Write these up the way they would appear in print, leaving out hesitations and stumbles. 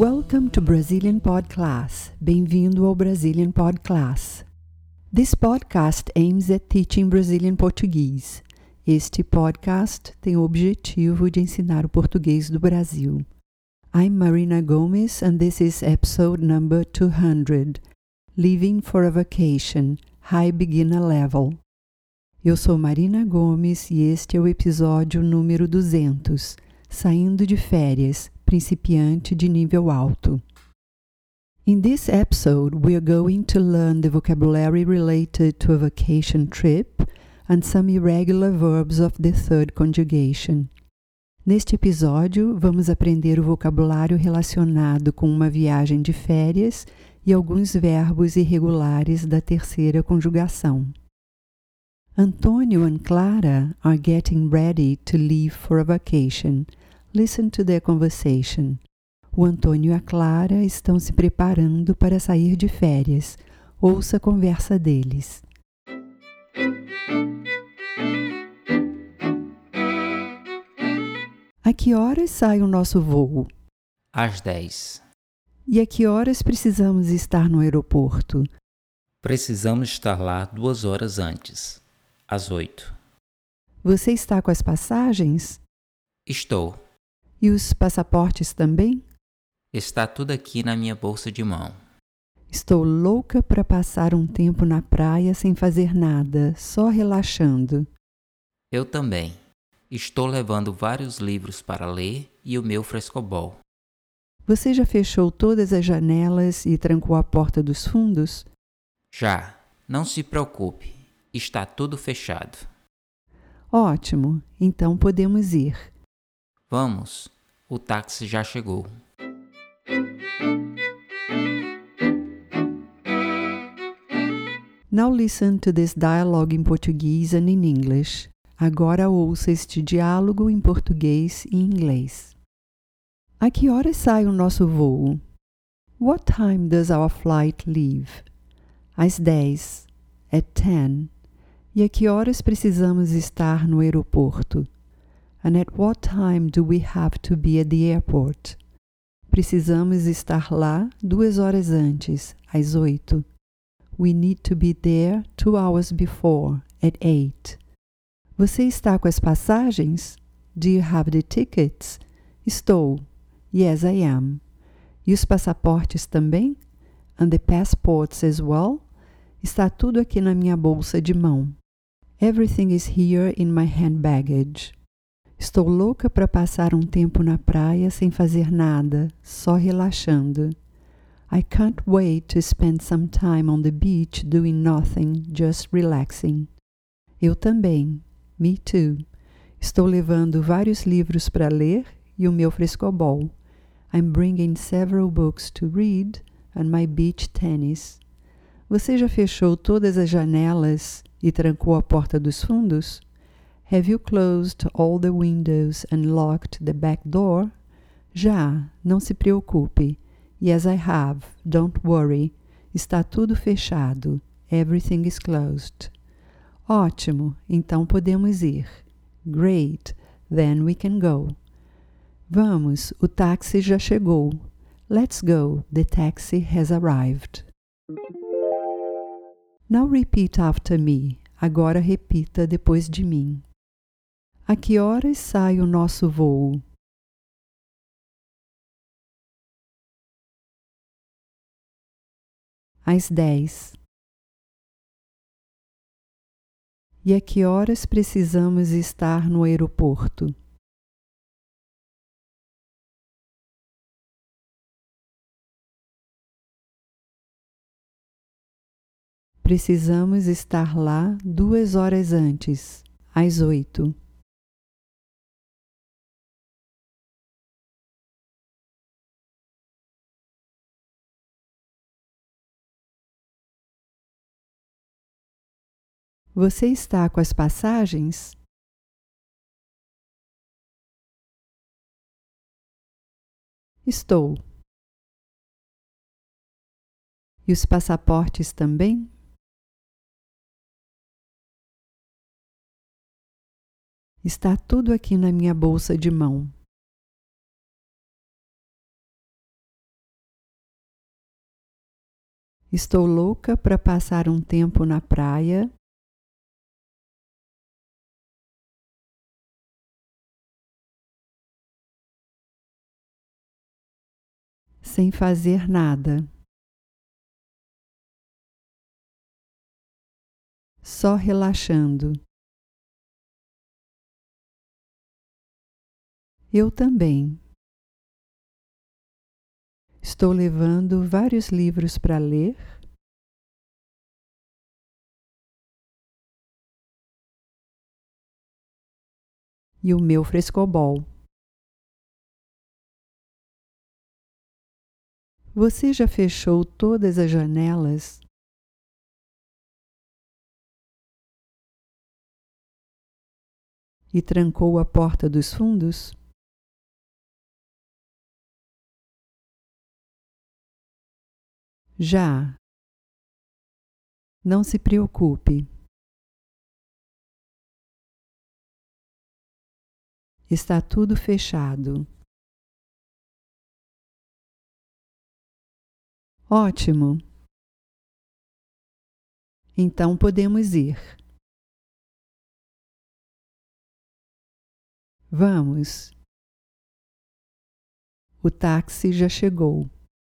Welcome to Brazilian Pod Class. Bem-vindo ao Brazilian Pod Class. This podcast aims at teaching Brazilian Portuguese. Este podcast tem o objetivo de ensinar o português do Brasil. I'm Marina Gomes and this is episode number 200, Leaving for a Vacation, High Beginner Level. Eu sou Marina Gomes e este é o episódio número 200, Saindo de Férias, Principiante de Nível Alto. In this episode, we are going to learn the vocabulary related to a vacation trip and some irregular verbs of the third conjugation. Neste episódio, vamos aprender o vocabulário relacionado com uma viagem de férias e alguns verbos irregulares da terceira conjugação. Antônio and Clara are getting ready to leave for a vacation. Listen to their conversation. O Antônio e a Clara estão se preparando para sair de férias. Ouça a conversa deles. A que horas sai o nosso voo? Às 10. E a que horas precisamos estar no aeroporto? Precisamos estar lá 2 horas antes, às 8. Você está com as passagens? Estou. E os passaportes também? Está tudo aqui na minha bolsa de mão. Estou louca para passar um tempo na praia sem fazer nada, só relaxando. Eu também. Estou levando vários livros para ler e o meu frescobol. Você já fechou todas as janelas e trancou a porta dos fundos? Já. Não se preocupe. Está tudo fechado. Ótimo. Então podemos ir. Vamos. O táxi já chegou. Now listen to this dialogue in Portuguese and in English. Agora ouça este diálogo em português e inglês. A que horas sai o nosso voo? What time does our flight leave? Às 10. At 10. E a que horas precisamos estar no aeroporto? And at what time do we have to be at the airport? Precisamos estar lá 2 horas antes, às 8. We need to be there 2 hours before, at 8. Você está com as passagens? Do you have the tickets? Estou. Yes, I am. E os passaportes também? And the passports as well? Está tudo aqui na minha bolsa de mão. Everything is here in my hand baggage. Estou louca para passar um tempo na praia sem fazer nada, só relaxando. I can't wait to spend some time on the beach doing nothing, just relaxing. Eu também. Me too. Estou levando vários livros para ler e o meu frescobol. I'm bringing several books to read and my beach tennis. Você já fechou todas as janelas e trancou a porta dos fundos? Have you closed all the windows and locked the back door? Já, não se preocupe. Yes, I have. Don't worry. Está tudo fechado. Everything is closed. Ótimo, então podemos ir. Great, then we can go. Vamos, o táxi já chegou. Let's go, the taxi has arrived. Now repeat after me. Agora repita depois de mim. A que horas sai o nosso voo? Às 10. E a que horas precisamos estar no aeroporto? Precisamos estar lá 2 horas antes, às 8. Você está com as passagens? Estou. E os passaportes também? Está tudo aqui na minha bolsa de mão. Estou louca para passar um tempo na praia. Sem fazer nada. Só relaxando. Eu também. Estou levando vários livros para ler. E o meu frescobol. Você já fechou todas as janelas? E trancou a porta dos fundos? Já. Não se preocupe. Está tudo fechado. Ótimo. Então podemos ir. Vamos. O táxi já chegou.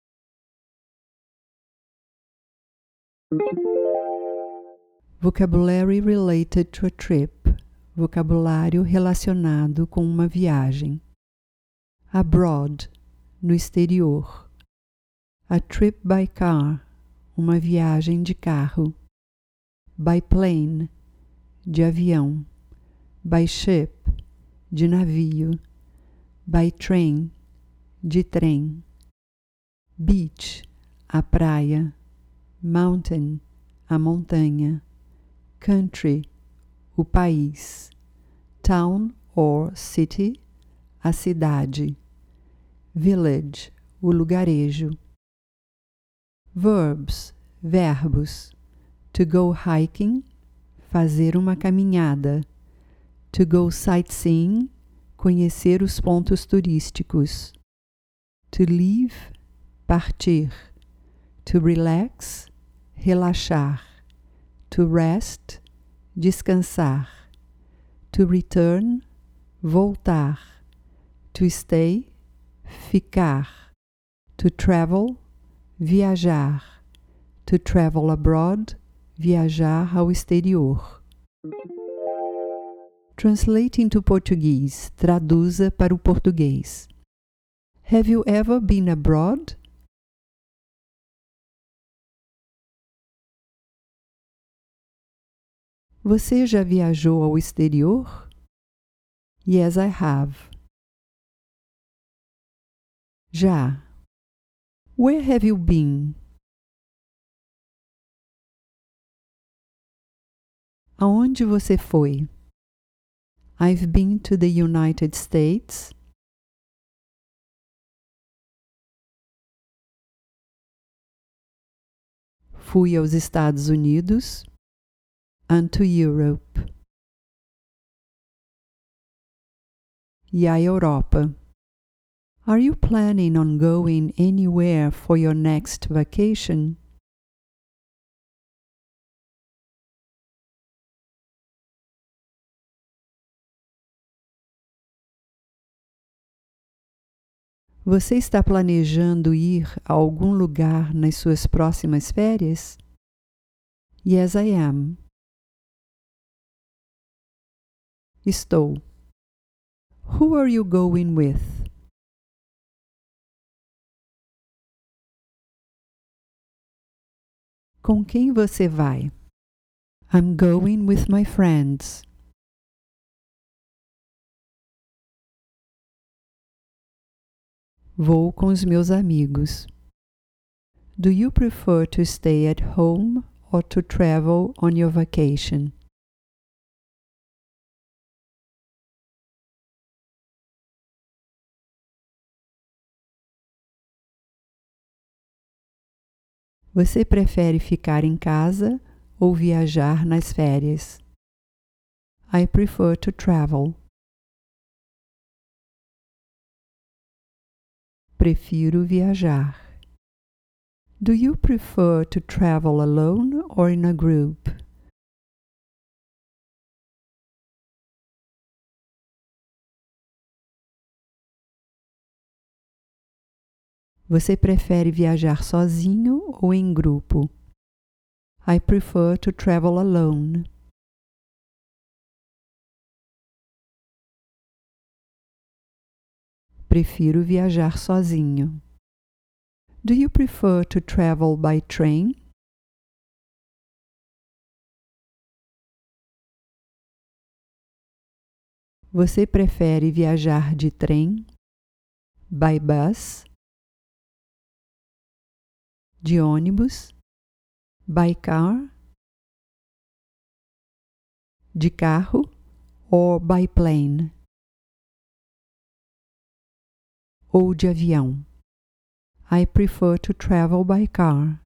Vocabulary related to a trip. Vocabulário relacionado com uma viagem. Abroad, no exterior. A trip by car, uma viagem de carro. By plane, de avião. By ship, de navio. By train, de trem. Beach, a praia. Mountain, a montanha. Country, o país. Town or city, a cidade. Village, o lugarejo. Verbs, verbos. To go hiking, fazer uma caminhada. To go sightseeing, conhecer os pontos turísticos. To leave, partir. To relax, relaxar. To rest, descansar. To return, voltar. To stay, ficar. To travel, viajar. To travel abroad, viajar ao exterior. Translate into Portuguese. Traduza para o português. Have you ever been abroad? Você já viajou ao exterior? Yes, I have. Já. Where have you been? Aonde você foi? I've been to the United States. Fui aos Estados Unidos. And to Europe. E à Europa. Are you planning on going anywhere for your next vacation? Você está planejando ir a algum lugar nas suas próximas férias? Yes, I am. Estou. Who are you going with? Com quem você vai? I'm going with my friends. Vou com os meus amigos. Do you prefer to stay at home or to travel on your vacation? Você prefere ficar em casa ou viajar nas férias? I prefer to travel. Prefiro viajar. Do you prefer to travel alone or in a group? Você prefere viajar sozinho ou em grupo? I prefer to travel alone. Prefiro viajar sozinho. Do you prefer to travel by train? Você prefere viajar de trem? By bus? De ônibus? By car? De carro? Or by plane? Ou de avião? I prefer to travel by car.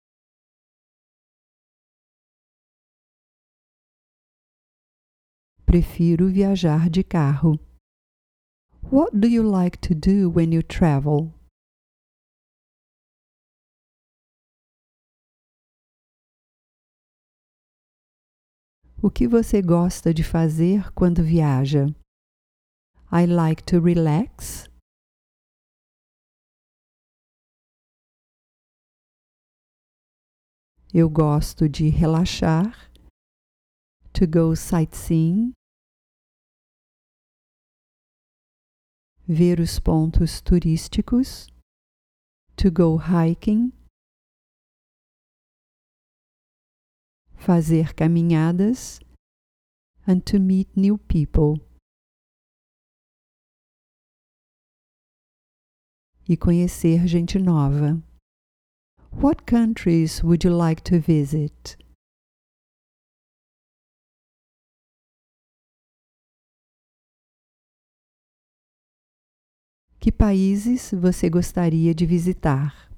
Prefiro viajar de carro. What do you like to do when you travel? O que você gosta de fazer quando viaja? I like to relax. Eu gosto de relaxar. To go sightseeing. Ver os pontos turísticos. To go hiking. Fazer caminhadas. And to meet new people. E conhecer gente nova. What countries would you like to visit? Que países você gostaria de visitar?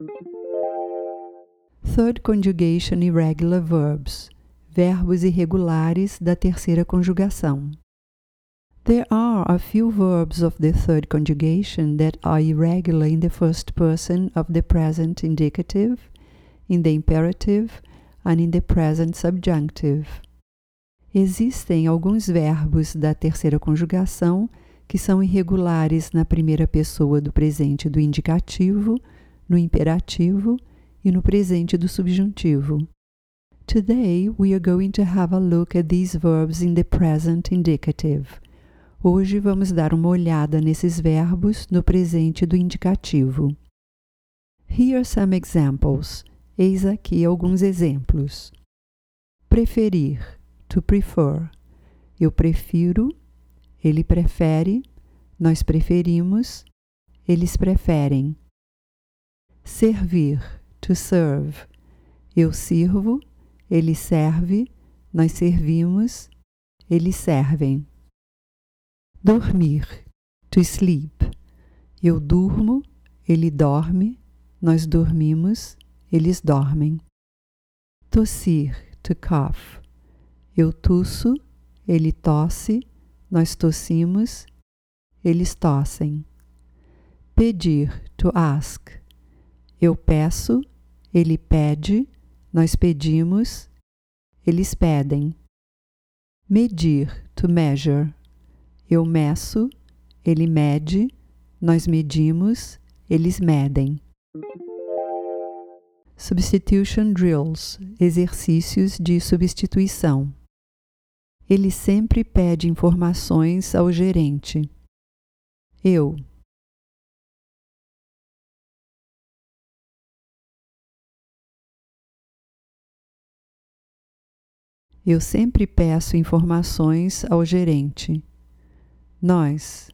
Third conjugation irregular verbs. Verbos irregulares da terceira conjugação. There are a few verbs of the third conjugation that are irregular in the first person of the present indicative, in the imperative, and in the present subjunctive. Existem alguns verbos da terceira conjugação que são irregulares na primeira pessoa do presente do indicativo, no imperativo e no presente do subjuntivo. Today we are going to have a look at these verbs in the present indicative. Hoje vamos dar uma olhada nesses verbos no presente do indicativo. Here are some examples. Eis aqui alguns exemplos. Preferir, to prefer. Eu prefiro, ele prefere, nós preferimos, eles preferem. Servir, to serve. Eu sirvo, ele serve, nós servimos, eles servem. Dormir, to sleep. Eu durmo, ele dorme, nós dormimos, eles dormem. Tossir, to cough. Eu tusso, ele tosse, nós tossimos, eles tossem. Pedir, to ask. Eu peço, ele pede, nós pedimos, eles pedem. Medir, to measure. Eu meço, ele mede, nós medimos, eles medem. Substitution drills, exercícios de substituição. Ele sempre pede informações ao gerente. Eu sempre peço informações ao gerente. Nós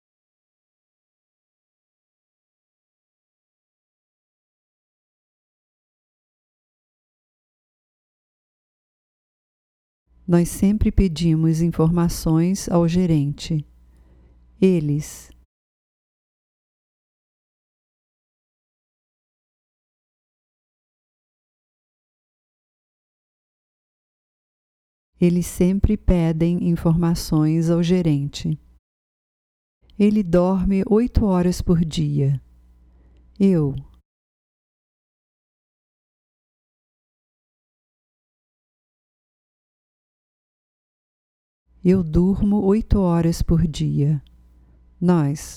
sempre pedimos informações ao gerente. Eles sempre pedem informações ao gerente. Ele dorme 8 horas por dia. Eu Eu durmo 8 horas por dia. Nós.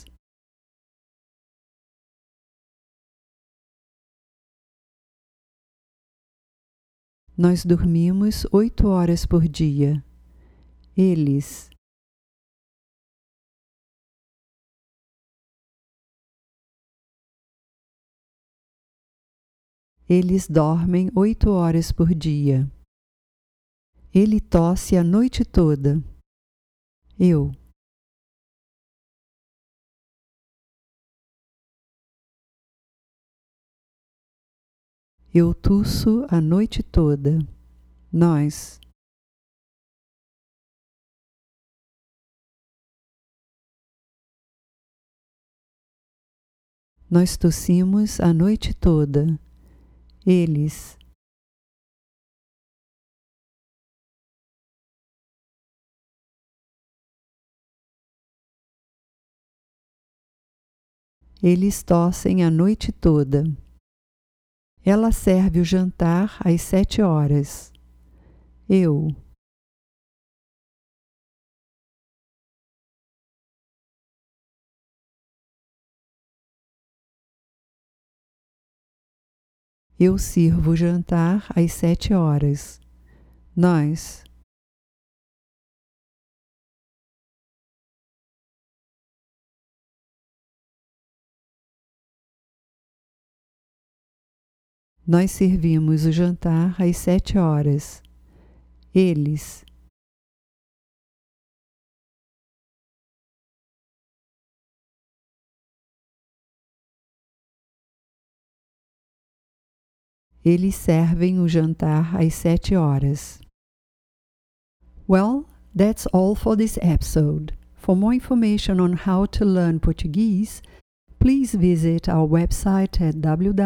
Nós dormimos 8 horas por dia. Eles. Eles dormem 8 horas por dia. Ele tosse a noite toda. Eu. Eu tuço a noite toda. Nós. Nós tossimos a noite toda. Eles. Eles tossem a noite toda. Ela serve o jantar às 7 horas. Eu. Eu sirvo o jantar às 7 horas. Nós. Nós servimos o jantar às 7 horas. Eles. Eles servem o jantar às 7 horas. Well, that's all for this episode. For more information on how to learn Portuguese, please visit our website at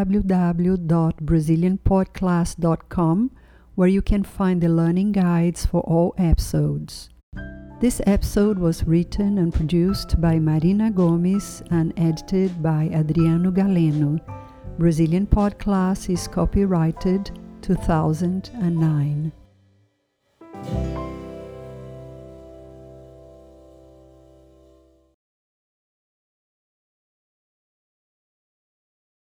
www.brazilianpodclass.com, where you can find the learning guides for all episodes. This episode was written and produced by Marina Gomes and edited by Adriano Galeno. Brazilian Podcast is copyrighted 2009.